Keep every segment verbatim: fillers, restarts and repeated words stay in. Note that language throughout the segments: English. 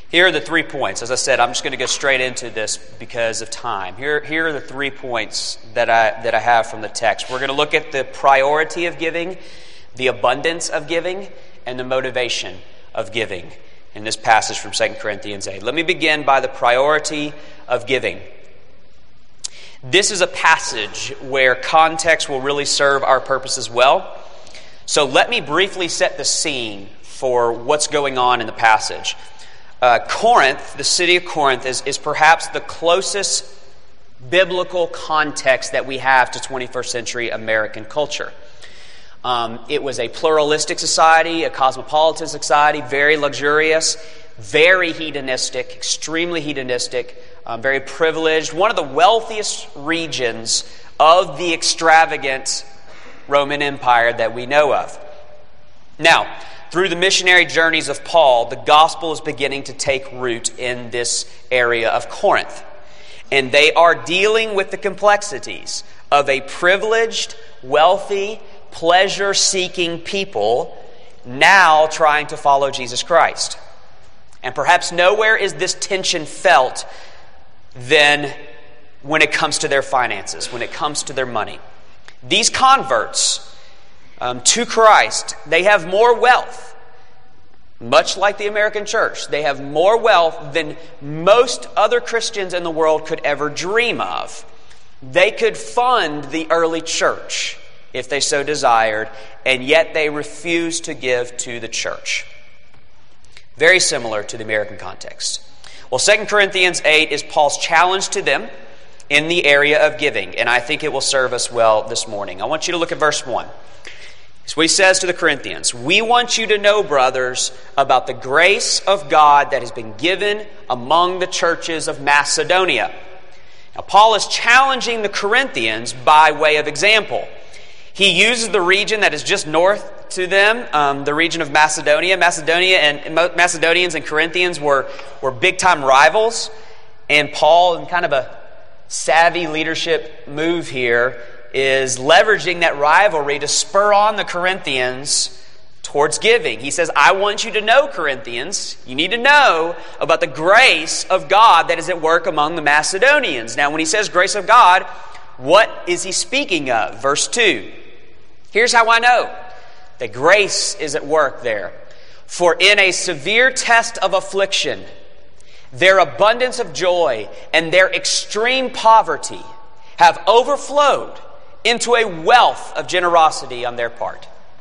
Here are the three points. As I said, I'm just going to go straight into this because of time. Here, here are the three points that I that I have from the text. We're going to look at the priority of giving, the abundance of giving, and the motivation of giving in this passage from Second Corinthians eight. Let me begin by the priority of giving. This is a passage where context will really serve our purposes well. So let me briefly set the scene for what's going on in the passage. Uh, Corinth, the city of Corinth, is, is perhaps the closest biblical context that we have to twenty-first century American culture. Um, it was a pluralistic society, a cosmopolitan society, very luxurious, very hedonistic, extremely hedonistic, um, very privileged, one of the wealthiest regions of the extravagant Roman Empire that we know of. Now, through the missionary journeys of Paul, the gospel is beginning to take root in this area of Corinth. And they are dealing with the complexities of a privileged, wealthy, pleasure-seeking people now trying to follow Jesus Christ. And perhaps nowhere is this tension felt than when it comes to their finances, when it comes to their money. These converts Um, to Christ, they have more wealth, much like the American church. They have more wealth than most other Christians in the world could ever dream of. They could fund the early church if they so desired, and yet they refuse to give to the church. Very similar to the American context. Well, Second Corinthians eight is Paul's challenge to them in the area of giving, and I think it will serve us well this morning. I want you to look at verse one. So he says to the Corinthians, "We want you to know, brothers, about the grace of God that has been given among the churches of Macedonia." Now, Paul is challenging the Corinthians by way of example. He uses the region that is just north to them, um, the region of Macedonia. Macedonia and Macedonians and Corinthians were, were big-time rivals. And Paul, in kind of a savvy leadership move here, is leveraging that rivalry to spur on the Corinthians towards giving. He says, I want you to know, Corinthians, you need to know about the grace of God that is at work among the Macedonians. Now, when he says grace of God, what is he speaking of? Verse two. Here's how I know that grace is at work there. For in a severe test of affliction, their abundance of joy and their extreme poverty have overflowed into a wealth of generosity on their part.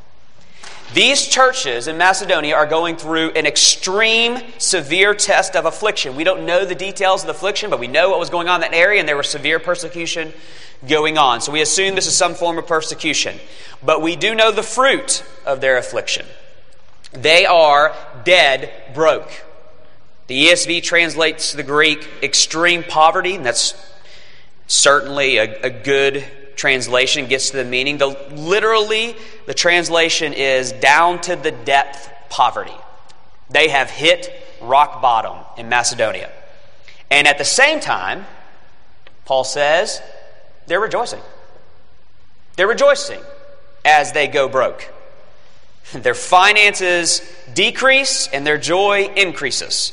These churches in Macedonia are going through an extreme, severe test of affliction. We don't know the details of the affliction, but we know what was going on in that area, and there was severe persecution going on. So we assume this is some form of persecution. But we do know the fruit of their affliction. They are dead broke. The E S V translates the Greek extreme poverty, and that's certainly a, a good translation, gets to the meaning. The, literally, the translation is down to the depth poverty. They have hit rock bottom in Macedonia. And at the same time, Paul says, they're rejoicing. They're rejoicing as they go broke. Their finances decrease and their joy increases.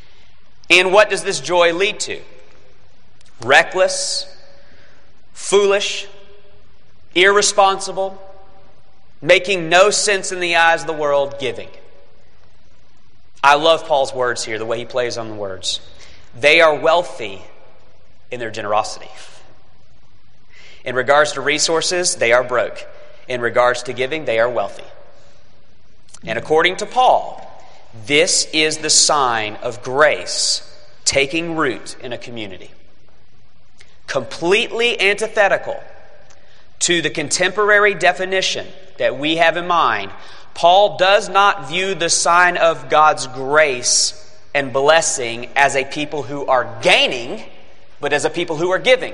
And what does this joy lead to? Reckless, foolish, irresponsible, making no sense in the eyes of the world, giving. I love Paul's words here, the way he plays on the words. They are wealthy in their generosity. In regards to resources, they are broke. In regards to giving, they are wealthy. And according to Paul, this is the sign of grace taking root in a community. Completely antithetical to the contemporary definition that we have in mind, Paul does not view the sign of God's grace and blessing as a people who are gaining, but as a people who are giving.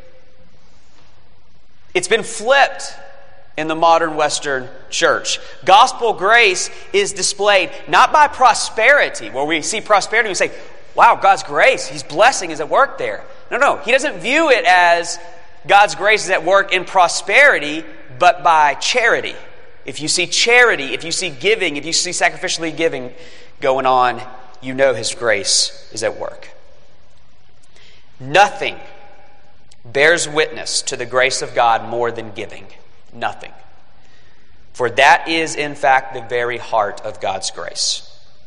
It's been flipped in the modern Western church. Gospel grace is displayed not by prosperity, where we see prosperity and we say, wow, God's grace, His blessing is at work there. No, no, he doesn't view it as God's grace is at work in prosperity, but by charity. If you see charity, if you see giving, if you see sacrificially giving going on you know his grace is at work. Nothing bears witness to the grace of God more than giving. Nothing. For that is, in fact, the very heart of God's grace.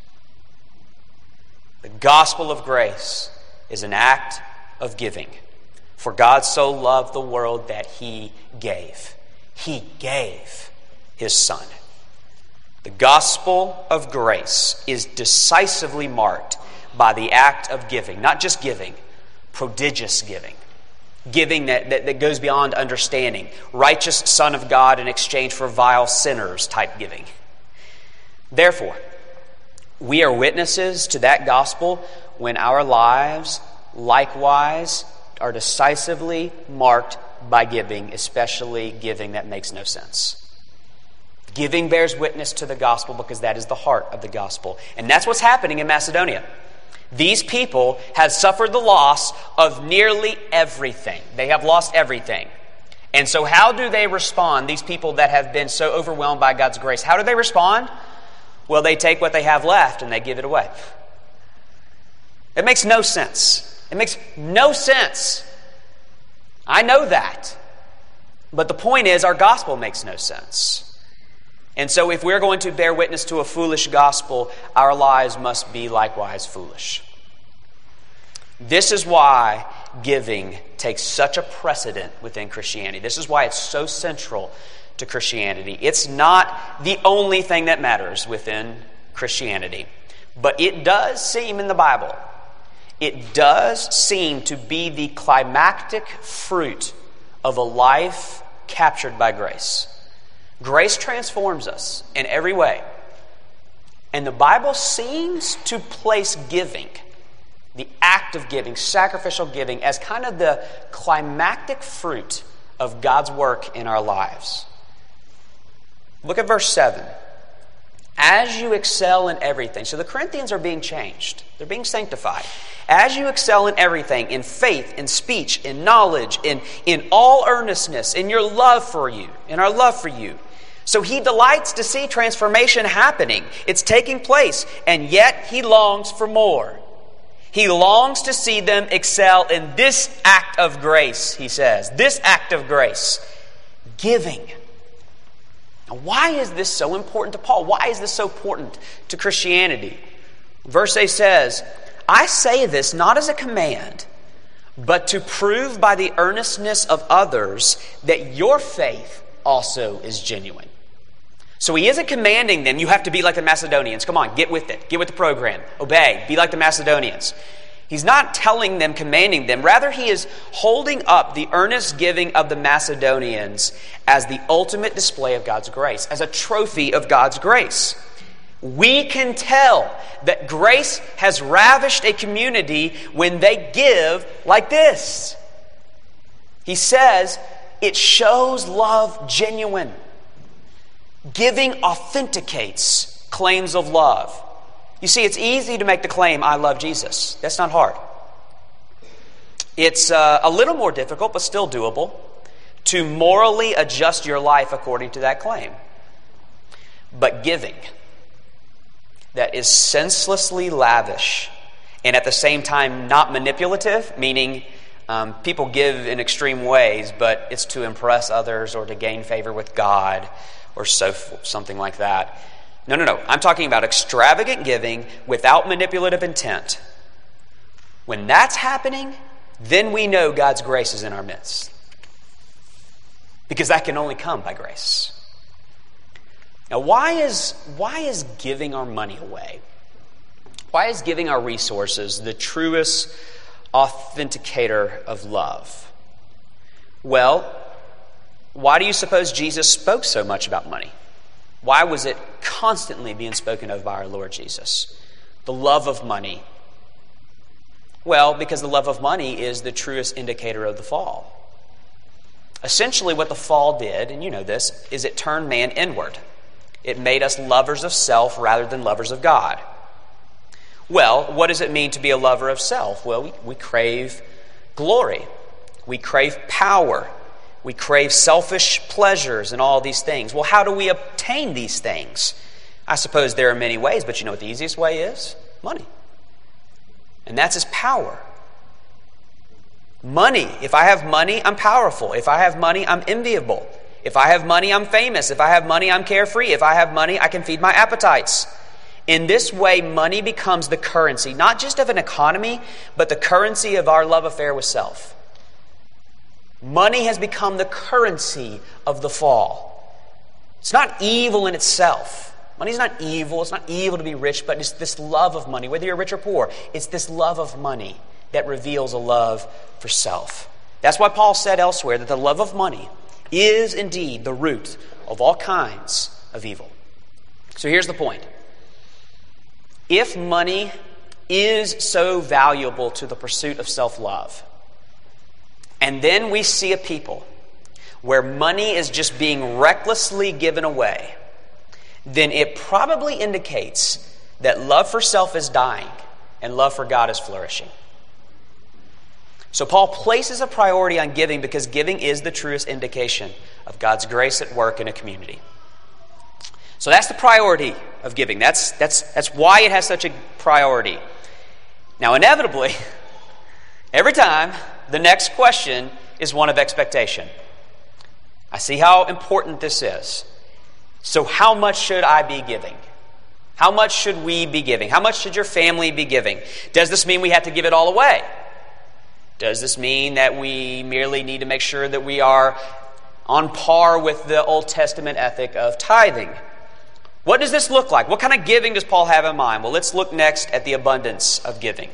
The gospel of grace is an act of giving. For God so loved the world that he gave. He gave his Son. The gospel of grace is decisively marked by the act of giving. Not just giving, prodigious giving. Giving that, that, that goes beyond understanding. Righteous Son of God in exchange for vile sinners type giving. Therefore, we are witnesses to that gospel when our lives likewise are decisively marked by giving, especially giving that makes no sense. Giving bears witness to the gospel because that is the heart of the gospel. And that's what's happening in Macedonia. These people have suffered the loss of nearly everything. They have lost everything. And so how do they respond, these people that have been so overwhelmed by God's grace? How do they respond? Well, they take what they have left and they give it away. It makes no sense. It makes no sense. I know that. But the point is, our gospel makes no sense. And so if we're going to bear witness to a foolish gospel, our lives must be likewise foolish. This is why giving takes such a precedent within Christianity. This is why it's so central to Christianity. It's not the only thing that matters within Christianity. But it does seem in the Bible, it does seem to be the climactic fruit of a life captured by grace. Grace transforms us in every way. And the Bible seems to place giving, the act of giving, sacrificial giving, as kind of the climactic fruit of God's work in our lives. Look at verse seven. As you excel in everything. So the Corinthians are being changed. They're being sanctified. As you excel in everything, in faith, in speech, in knowledge, in, in all earnestness, in your love for you, in our love for you. So he delights to see transformation happening. It's taking place, and yet he longs for more. He longs to see them excel in this act of grace, he says. This act of grace. Giving. Now, why is this so important to Paul? Why is this so important to Christianity? Verse eight says, I say this not as a command, but to prove by the earnestness of others that your faith also is genuine. So he isn't commanding them, you have to be like the Macedonians. Come on, get with it. Get with the program. Obey. Be like the Macedonians. He's not telling them, commanding them. Rather, he is holding up the earnest giving of the Macedonians as the ultimate display of God's grace, as a trophy of God's grace. We can tell that grace has ravished a community when they give like this. He says, it shows love genuine. Giving authenticates claims of love. You see, it's easy to make the claim, I love Jesus. That's not hard. It's uh, a little more difficult, but still doable, to morally adjust your life according to that claim. But giving that is senselessly lavish and at the same time not manipulative, meaning um, people give in extreme ways, but it's to impress others or to gain favor with God or so something like that. No, no, no. I'm talking about extravagant giving without manipulative intent. When that's happening, then we know God's grace is in our midst. Because that can only come by grace. Now, why is, why is giving our money away? Why is giving our resources the truest authenticator of love? Well, why do you suppose Jesus spoke so much about money? Why was it constantly being spoken of by our Lord Jesus? The love of money. Well, because the love of money is the truest indicator of the fall. Essentially what the fall did, and you know this, is it turned man inward. It made us lovers of self rather than lovers of God. Well, what does it mean to be a lover of self? Well, we, we crave glory. We crave power. We crave selfish pleasures and all these things. Well, how do we obtain these things? I suppose there are many ways, but you know what the easiest way is? Money. And that's his power. Money. If I have money, I'm powerful. If I have money, I'm enviable. If I have money, I'm famous. If I have money, I'm carefree. If I have money, I can feed my appetites. In this way, money becomes the currency, not just of an economy, but the currency of our love affair with self. Money has become the currency of the fall. It's not evil in itself. Money's not evil. It's not evil to be rich, but it's this love of money, whether you're rich or poor. It's this love of money that reveals a love for self. That's why Paul said elsewhere that the love of money is indeed the root of all kinds of evil. So here's the point. If money is so valuable to the pursuit of self-love, and then we see a people where money is just being recklessly given away, then it probably indicates that love for self is dying and love for God is flourishing. So Paul places a priority on giving because giving is the truest indication of God's grace at work in a community. So that's the priority of giving. That's, that's, that's why it has such a priority. Now, inevitably, every time, the next question is one of expectation. I see how important this is. So how much should I be giving? How much should we be giving? How much should your family be giving? Does this mean we have to give it all away? Does this mean that we merely need to make sure that we are on par with the Old Testament ethic of tithing? What does this look like? What kind of giving does Paul have in mind? Well, let's look next at the abundance of giving.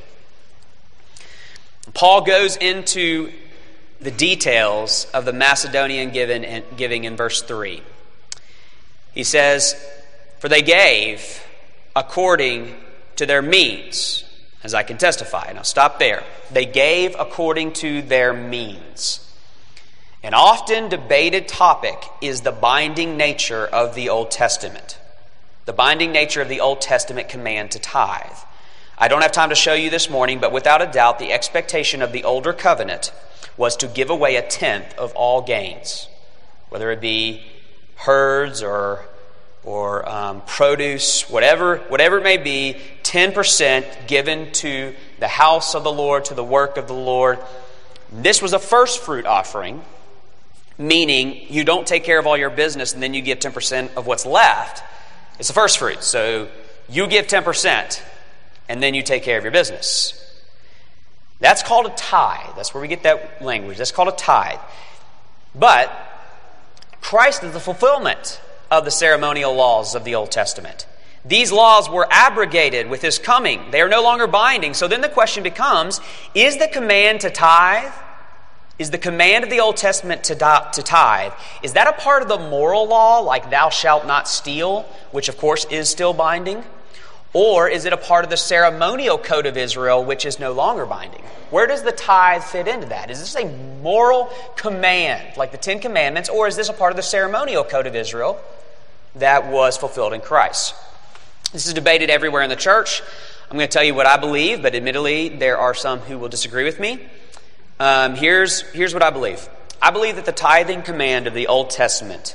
Paul goes into the details of the Macedonian giving in verse three. He says, "For they gave according to their means, as I can testify." Now stop there. They gave according to their means. An often debated topic is the binding nature of the Old Testament. The binding nature of the Old Testament command to tithe. I don't have time to show you this morning, but without a doubt, the expectation of the older covenant was to give away a tenth of all gains, whether it be herds or or um, produce, whatever, whatever it may be, ten percent given to the house of the Lord, to the work of the Lord. This was a first fruit offering, meaning you don't take care of all your business and then you give ten percent of what's left. It's the first fruit. So you give ten percent and then you take care of your business. That's called a tithe. That's where we get that language. That's called a tithe. But Christ is the fulfillment of the ceremonial laws of the Old Testament. These laws were abrogated with his coming. They are no longer binding. So then the question becomes, is the command to tithe, is the command of the Old Testament to, to tithe, is that a part of the moral law, like thou shalt not steal, which of course is still binding? Or is it a part of the ceremonial code of Israel, which is no longer binding? Where does the tithe fit into that? Is this a moral command, like the Ten Commandments, or is this a part of the ceremonial code of Israel that was fulfilled in Christ? This is debated everywhere in the church. I'm going to tell you what I believe, but admittedly, there are some who will disagree with me. Um, here's, here's what I believe. I believe that the tithing command of the Old Testament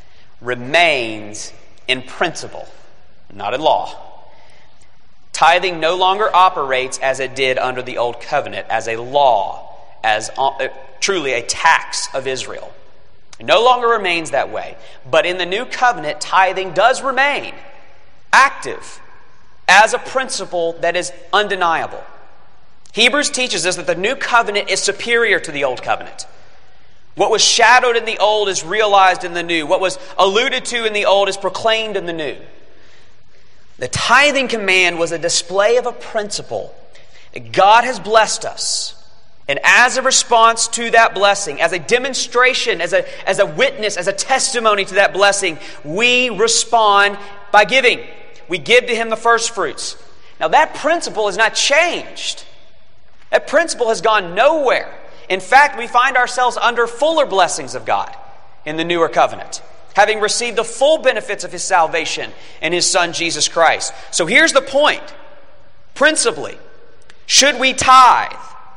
remains in principle, not in law. Tithing no longer operates as it did under the Old Covenant, as a law, as uh, truly a tax of Israel. It no longer remains that way. But in the New Covenant, tithing does remain active as a principle that is undeniable. Hebrews teaches us that the New Covenant is superior to the Old Covenant. What was shadowed in the Old is realized in the New. What was alluded to in the Old is proclaimed in the New. The tithing command was a display of a principle that God has blessed us. And as a response to that blessing, as a demonstration, as a, as a witness, as a testimony to that blessing, we respond by giving. We give to Him the first fruits. Now that principle has not changed. That principle has gone nowhere. In fact, we find ourselves under fuller blessings of God in the newer covenant, having received the full benefits of His salvation in His Son, Jesus Christ. So here's the point. Principally, should we tithe?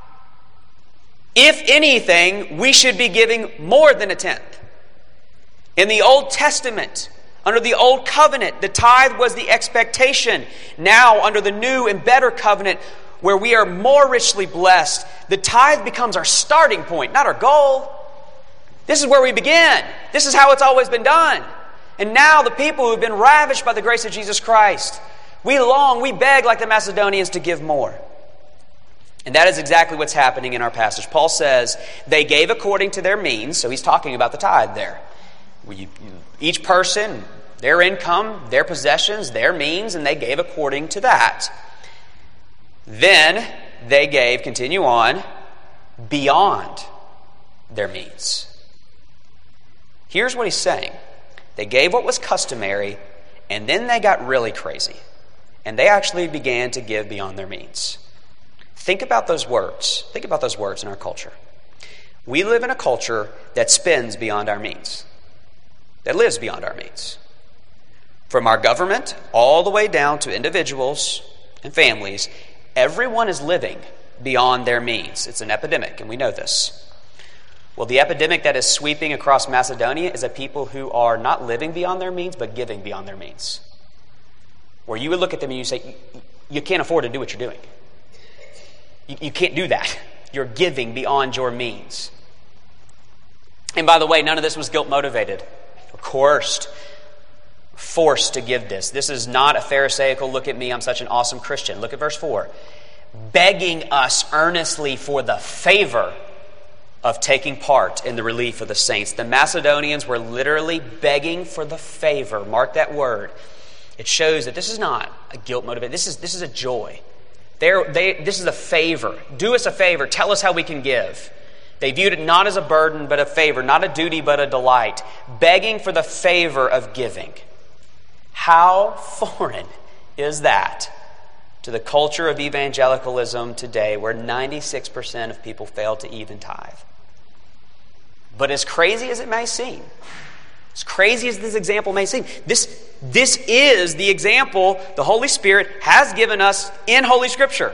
If anything, we should be giving more than a tenth. In the Old Testament, under the Old Covenant, the tithe was the expectation. Now, under the new and better covenant, where we are more richly blessed, the tithe becomes our starting point, not our goal. This is where we begin. This is how it's always been done. And now the people who have been ravished by the grace of Jesus Christ, we long, we beg like the Macedonians to give more. And that is exactly what's happening in our passage. Paul says they gave according to their means, so he's talking about the tithe there. Each person, their income, their possessions, their means, and they gave according to that. Then they gave, continue on, beyond their means. Here's what he's saying. They gave what was customary, and then they got really crazy. And they actually began to give beyond their means. Think about those words. Think about those words in our culture. We live in a culture that spends beyond our means, that lives beyond our means. From our government all the way down to individuals and families, everyone is living beyond their means. It's an epidemic, and we know this. Well, the epidemic that is sweeping across Macedonia is a people who are not living beyond their means, but giving beyond their means. Where you would look at them and you say, you can't afford to do what you're doing. You, you can't do that. You're giving beyond your means. And by the way, none of this was guilt motivated or coerced, forced to give this. This is not a Pharisaical, look at me, I'm such an awesome Christian. Look at verse four. Begging us earnestly for the favor of taking part in the relief of the saints. The Macedonians were literally begging for the favor. Mark that word. It shows that this is not a guilt motivated. This is, this is a joy. They're, they, this is a favor. Do us a favor. Tell us how we can give. They viewed it not as a burden, but a favor. Not a duty, but a delight. Begging for the favor of giving. How foreign is that to the culture of evangelicalism today, where ninety-six percent of people fail to even tithe? But as crazy as it may seem, as crazy as this example may seem, this, this is the example the Holy Spirit has given us in Holy Scripture.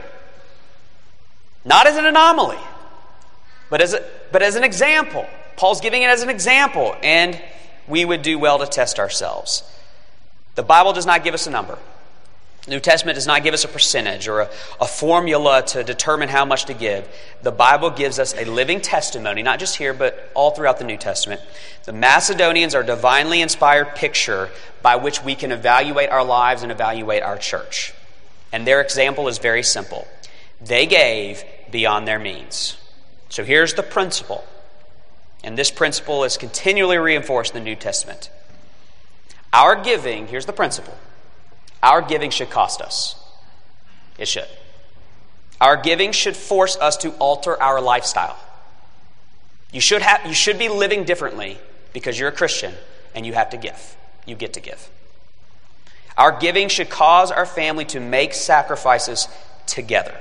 Not as an anomaly, but as, a, but as an example. Paul's giving it as an example, and we would do well to test ourselves. The Bible does not give us a number. The New Testament does not give us a percentage or a, a formula to determine how much to give. The Bible gives us a living testimony, not just here, but all throughout the New Testament. The Macedonians are a divinely inspired picture by which we can evaluate our lives and evaluate our church. And their example is very simple. They gave beyond their means. So here's the principle. And this principle is continually reinforced in the New Testament. Our giving, here's the principle. Our giving should cost us. It should. Our giving should force us to alter our lifestyle. You should have, you should be living differently because you're a Christian and you have to give. You get to give. Our giving should cause our family to make sacrifices together.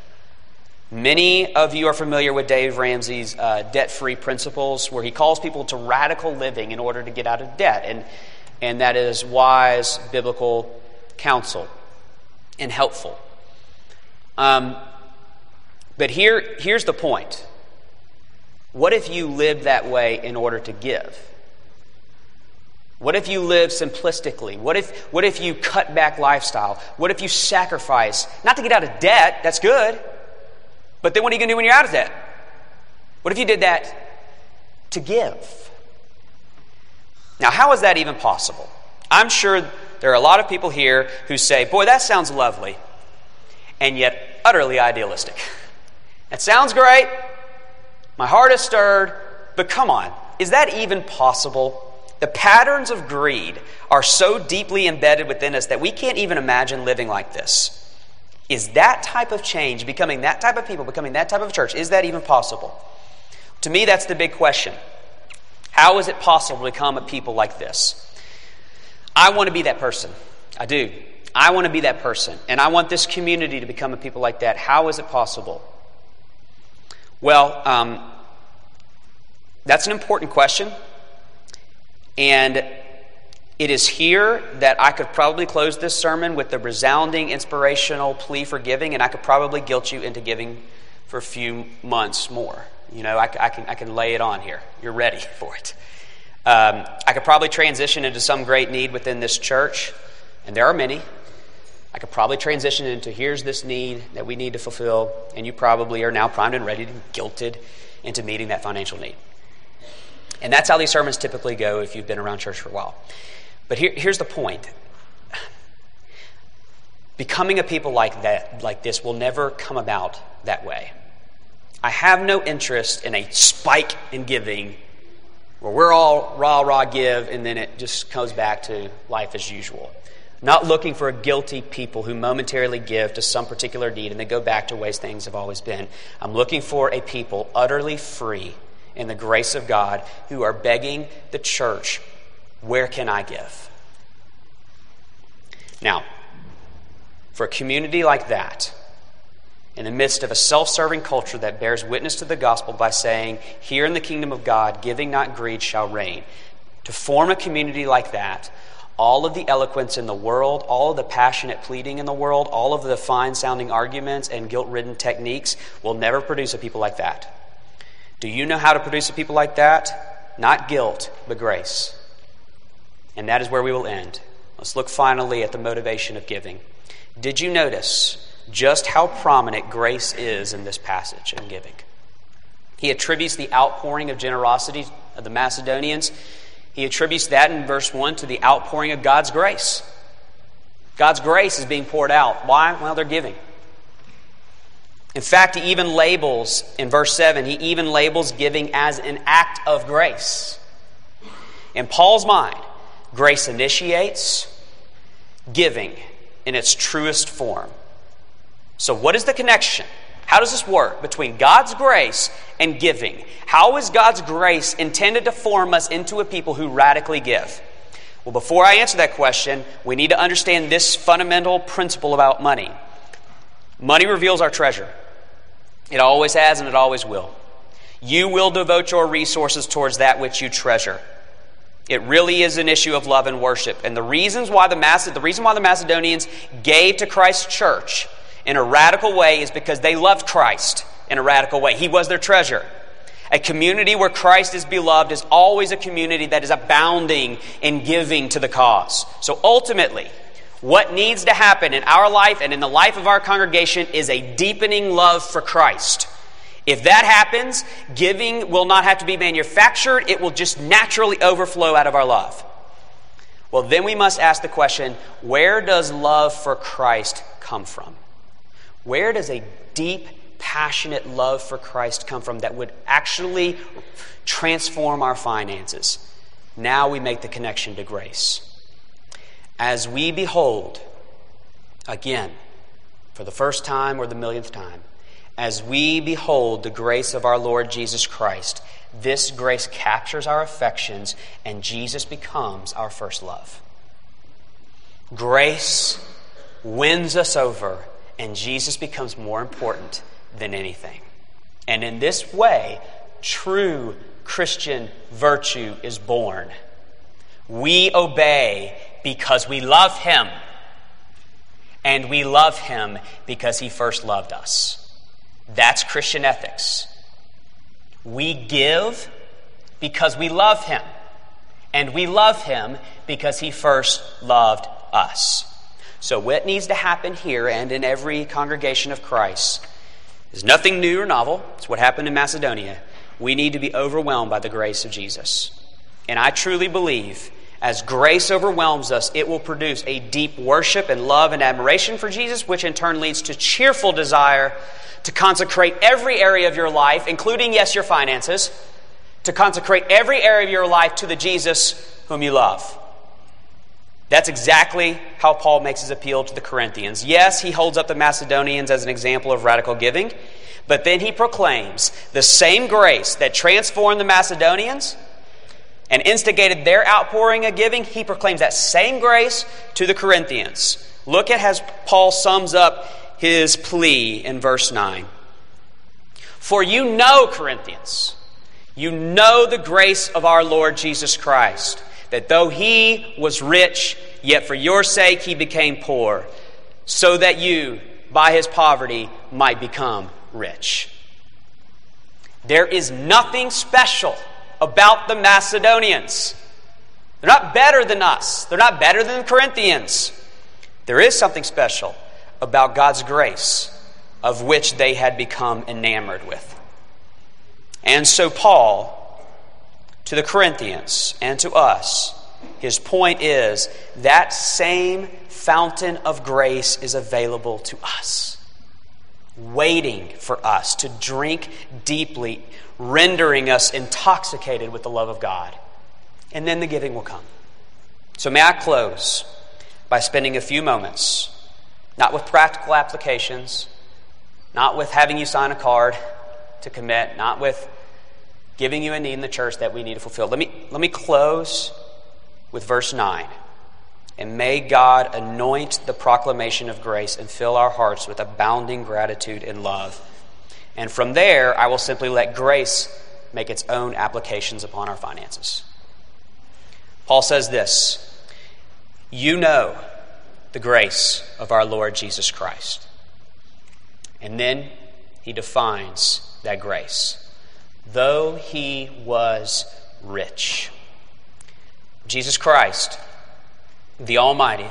Many of you are familiar with Dave Ramsey's uh, debt-free principles, where he calls people to radical living in order to get out of debt. And, and that is wise, biblical counsel and helpful. Um, but here, here's the point. What if you lived that way in order to give? What if you live simplistically? What if, what if you cut back lifestyle? What if you sacrifice? Not to get out of debt, that's good. But then what are you going to do when you're out of debt? What if you did that to give? Now, how is that even possible? I'm sure there are a lot of people here who say, boy, that sounds lovely, and yet utterly idealistic. That sounds great. My heart is stirred, but come on, is that even possible? The patterns of greed are so deeply embedded within us that we can't even imagine living like this. Is that type of change, becoming that type of people, becoming that type of church, is that even possible? To me, that's the big question. How is it possible to become a people like this? I want to be that person. I do. I want to be that person. And I want this community to become a people like that. How is it possible? Well, um, that's an important question. And it is here that I could probably close this sermon with the resounding, inspirational plea for giving, and I could probably guilt you into giving for a few months more. You know, I, I can I can lay it on here. You're ready for it. Um, I could probably transition into some great need within this church, and there are many. I could probably transition into here's this need that we need to fulfill, and you probably are now primed and ready to be guilted into meeting that financial need. And that's how these sermons typically go if you've been around church for a while. But here, here's the point. Becoming a people like that, like this, will never come about that way. I have no interest in a spike in giving where we're all rah, rah, give, and then it just goes back to life as usual. Not looking for a guilty people who momentarily give to some particular need and then go back to ways things have always been. I'm looking for a people utterly free in the grace of God who are begging the church, where can I give? Now, for a community like that, in the midst of a self-serving culture that bears witness to the gospel by saying, here in the kingdom of God, giving not greed shall reign. To form a community like that, all of the eloquence in the world, all of the passionate pleading in the world, all of the fine-sounding arguments and guilt-ridden techniques will never produce a people like that. Do you know how to produce a people like that? Not guilt, but grace. And that is where we will end. Let's look finally at the motivation of giving. Did you notice just how prominent grace is in this passage in giving? He attributes the outpouring of generosity of the Macedonians. He attributes that in verse one to the outpouring of God's grace. God's grace is being poured out. Why? Well, they're giving. In fact, he even labels, in verse seven, he even labels giving as an act of grace. In Paul's mind, grace initiates giving in its truest form. So what is the connection? How does this work between God's grace and giving? How is God's grace intended to form us into a people who radically give? Well, before I answer that question, we need to understand this fundamental principle about money. Money reveals our treasure. It always has and it always will. You will devote your resources towards that which you treasure. It really is an issue of love and worship. And the reasons why the Maced- the reason why the Macedonians gave to Christ's church in a radical way is because they loved Christ in a radical way. He was their treasure. A community where Christ is beloved is always a community that is abounding in giving to the cause. So ultimately, what needs to happen in our life and in the life of our congregation is a deepening love for Christ. If that happens, giving will not have to be manufactured. It will just naturally overflow out of our love. Well, then we must ask the question, where does love for Christ come from? Where does a deep, passionate love for Christ come from that would actually transform our finances? Now we make the connection to grace. As we behold, again, for the first time or the millionth time, as we behold the grace of our Lord Jesus Christ, this grace captures our affections and Jesus becomes our first love. Grace wins us over and Jesus becomes more important than anything. And in this way, true Christian virtue is born. We obey because we love Him. And we love Him because He first loved us. That's Christian ethics. We give because we love Him. And we love Him because He first loved us. So what needs to happen here and in every congregation of Christ is nothing new or novel. It's what happened in Macedonia. We need to be overwhelmed by the grace of Jesus. And I truly believe as grace overwhelms us, it will produce a deep worship and love and admiration for Jesus, which in turn leads to cheerful desire to consecrate every area of your life, including, yes, your finances, to consecrate every area of your life to the Jesus whom you love. That's exactly how Paul makes his appeal to the Corinthians. Yes, he holds up the Macedonians as an example of radical giving, but then he proclaims the same grace that transformed the Macedonians and instigated their outpouring of giving. He proclaims that same grace to the Corinthians. Look at how Paul sums up his plea in verse nine. For you know, Corinthians, you know the grace of our Lord Jesus Christ, that though He was rich, yet for your sake He became poor, so that you, by His poverty, might become rich. There is nothing special about the Macedonians. They're not better than us. They're not better than the Corinthians. There is something special about God's grace of which they had become enamored with. And so Paul, to the Corinthians and to us, his point is that same fountain of grace is available to us, waiting for us to drink deeply, rendering us intoxicated with the love of God. And then the giving will come. So may I close by spending a few moments, not with practical applications, not with having you sign a card to commit, not with giving you a need in the church that we need to fulfill. Let me, let me close with verse nine. And may God anoint the proclamation of grace and fill our hearts with abounding gratitude and love. And from there, I will simply let grace make its own applications upon our finances. Paul says this, you know the grace of our Lord Jesus Christ. And then he defines that grace. Though he was rich. Jesus Christ, the Almighty,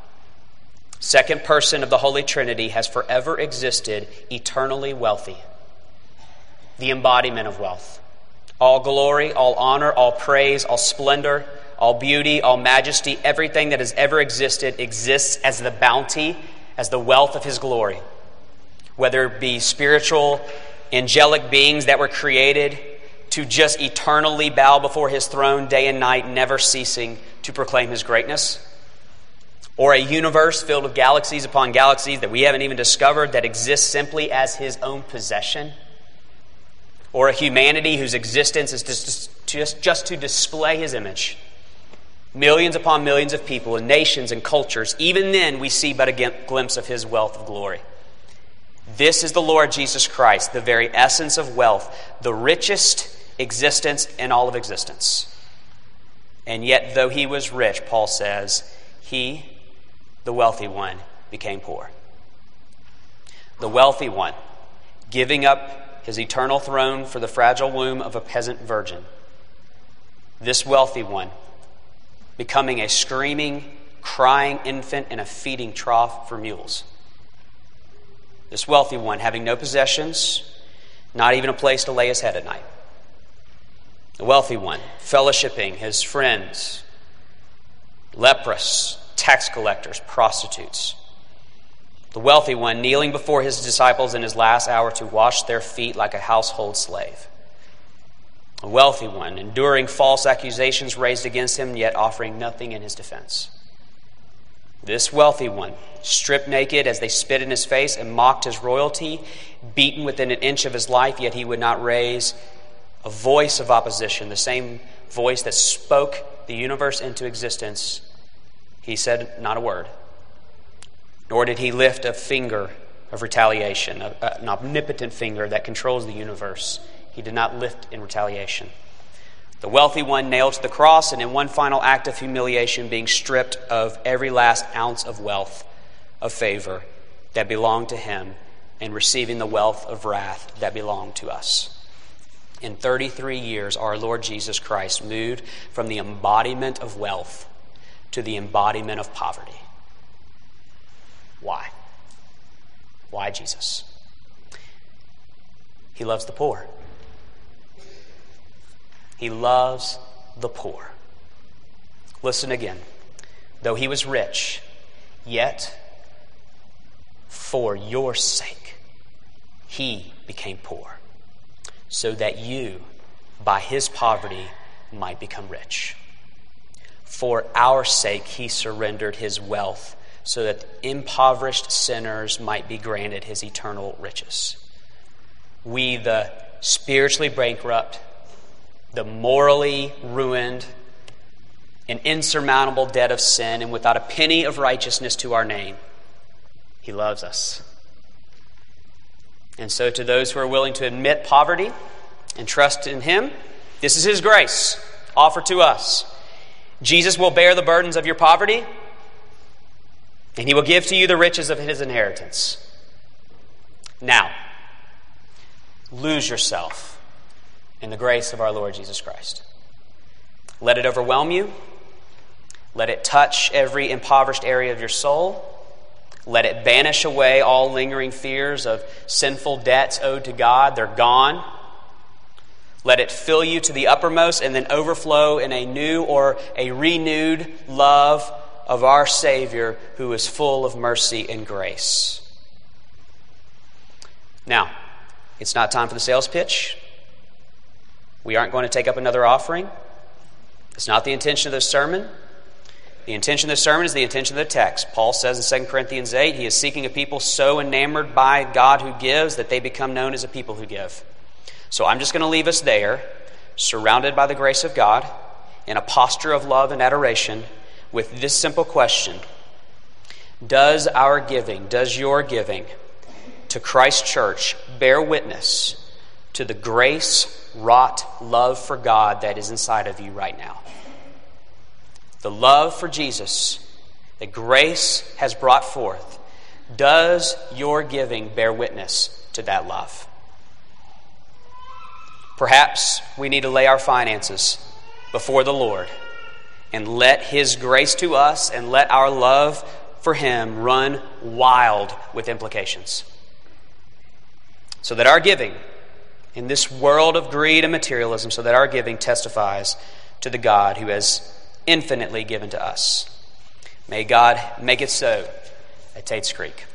second person of the Holy Trinity, has forever existed, eternally wealthy. The embodiment of wealth. All glory, all honor, all praise, all splendor, all beauty, all majesty, everything that has ever existed exists as the bounty, as the wealth of his glory. Whether it be spiritual, angelic beings that were created to just eternally bow before his throne day and night, never ceasing to proclaim his greatness. Or a universe filled with galaxies upon galaxies that we haven't even discovered that exists simply as his own possession. Or a humanity whose existence is just, just, just to display his image. Millions upon millions of people and nations and cultures. Even then we see but a glimpse of his wealth of glory. This is the Lord Jesus Christ, the very essence of wealth, the richest existence in all of existence. And yet, though he was rich, Paul says, he, the wealthy one, became poor. The wealthy one, giving up his eternal throne for the fragile womb of a peasant virgin. This wealthy one, becoming a screaming, crying infant in a feeding trough for mules. This wealthy one, having no possessions, not even a place to lay his head at night. The wealthy one, fellowshipping his friends, leprous, tax collectors, prostitutes. The wealthy one, kneeling before his disciples in his last hour to wash their feet like a household slave. The wealthy one, enduring false accusations raised against him, yet offering nothing in his defense. This wealthy one, stripped naked as they spit in his face and mocked his royalty, beaten within an inch of his life, yet he would not raise a voice of opposition, the same voice that spoke the universe into existence. He said not a word. Nor did he lift a finger of retaliation, a, a, an omnipotent finger that controls the universe. He did not lift in retaliation. The wealthy one nailed to the cross, and in one final act of humiliation, being stripped of every last ounce of wealth, of favor that belonged to him, and receiving the wealth of wrath that belonged to us. In thirty-three years, our Lord Jesus Christ moved from the embodiment of wealth to the embodiment of poverty. Why? Why Jesus? He loves the poor. He loves the poor. Listen again. Though he was rich, yet for your sake he became poor, so that you, by his poverty, might become rich. For our sake he surrendered his wealth, so that impoverished sinners might be granted his eternal riches. We, the spiritually bankrupt, the morally ruined, an insurmountable debt of sin, and without a penny of righteousness to our name, he loves us. And so to those who are willing to admit poverty and trust in him, this is his grace offered to us. Jesus will bear the burdens of your poverty, and he will give to you the riches of his inheritance. Now, lose yourself in the grace of our Lord Jesus Christ. Let it overwhelm you. Let it touch every impoverished area of your soul. Let it banish away all lingering fears of sinful debts owed to God. They're gone. Let it fill you to the uppermost and then overflow in a new or a renewed love of our Savior, who is full of mercy and grace. Now, it's not time for the sales pitch. We aren't going to take up another offering. It's not the intention of this sermon. The intention of the sermon is the intention of the text. Paul says in Second Corinthians eight, he is seeking a people so enamored by God who gives that they become known as a people who give. So I'm just going to leave us there, surrounded by the grace of God, in a posture of love and adoration, with this simple question: does our giving, does your giving to Christ Church bear witness to the grace-wrought love for God that is inside of you right now? The love for Jesus that grace has brought forth, does your giving bear witness to that love? Perhaps we need to lay our finances before the Lord and let His grace to us and let our love for Him run wild with implications, so that our giving in this world of greed and materialism, so that our giving testifies to the God who has infinitely given to us. May God make it so at Tate's Creek.